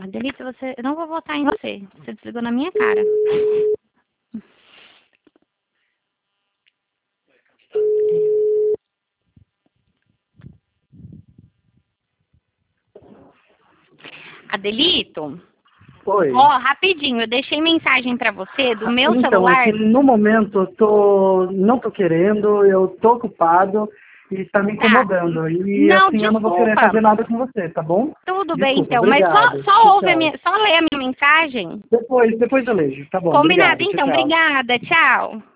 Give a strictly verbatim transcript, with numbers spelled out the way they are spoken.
Adelita, você... eu não vou votar em você. Você desligou na minha cara. Adelito? Oi. Ó, oh, rapidinho, eu deixei mensagem pra você do meu então, celular. É que no momento eu tô, não tô querendo, eu tô ocupado e está me incomodando. Tá. E Não, assim desculpa. eu não vou querer fazer nada com você, tá bom? Tudo Desculpa, bem, então. obrigado. Mas só, só ouve a Tchau. minha, só lê a minha mensagem. Depois, depois eu leio. Tá bom, Combinado, obrigado. Tchau, então. tchau. Obrigada. Tchau.